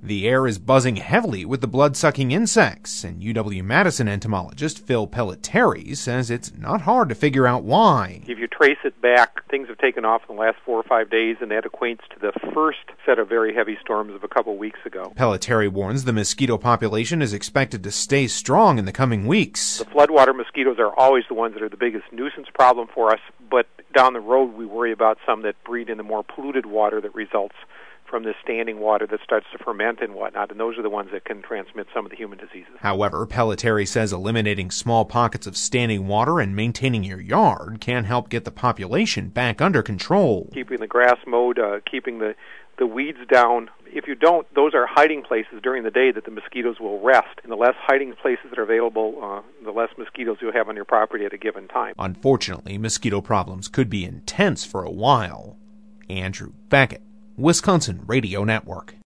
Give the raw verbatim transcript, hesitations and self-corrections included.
The air is buzzing heavily with the blood-sucking insects, and U W-Madison entomologist Phil Pelletieri says it's not hard to figure out why. If you trace it back, things have taken off in the last four or five days, and that acquaints to the first set of very heavy storms of a couple weeks ago. Pelletieri warns the mosquito population is expected to stay strong in the coming weeks. The floodwater mosquitoes are always the ones that are the biggest nuisance problem for us, but down the road we worry about some that breed in the more polluted water that results from the standing water that starts to ferment and whatnot, and those are the ones that can transmit some of the human diseases. However, Pelletieri says eliminating small pockets of standing water and maintaining your yard can help get the population back under control. Keeping the grass mowed, uh, keeping the, the weeds down. If you don't, those are hiding places during the day that the mosquitoes will rest. And the less hiding places that are available, uh, the less mosquitoes you'll have on your property at a given time. Unfortunately, mosquito problems could be intense for a while. Andrew Beckett, Wisconsin Radio Network.